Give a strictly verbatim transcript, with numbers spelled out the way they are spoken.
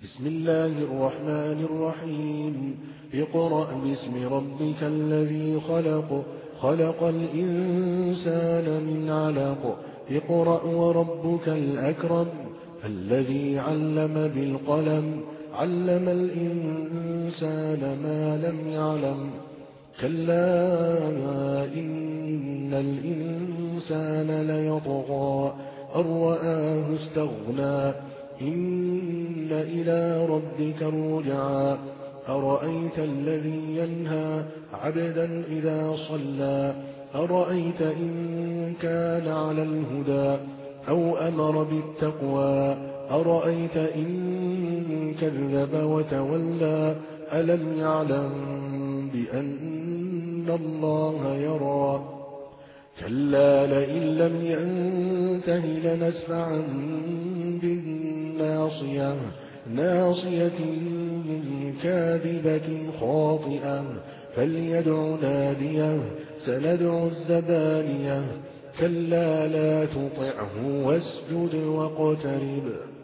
بسم الله الرحمن الرحيم اقرأ باسم ربك الذي خلق خلق الإنسان من علق اقرأ وربك الأكرم الذي علم بالقلم علم الإنسان ما لم يعلم كلا إن الإنسان ليطغى أن رآه استغنى إن إلى ربك الرجعى أرأيت الذي ينهى عبدا إذا صلى أرأيت إن كان على الهدى أو أمر بالتقوى أرأيت إن كذب وتولى ألم يعلم بأن الله يرى كلا لئن لم ينته لنسفعا بالناصية ناصية كاذبة خاطئة فليدع ناديه سندع الزبانية كلا لا تطعه واسجد واقترب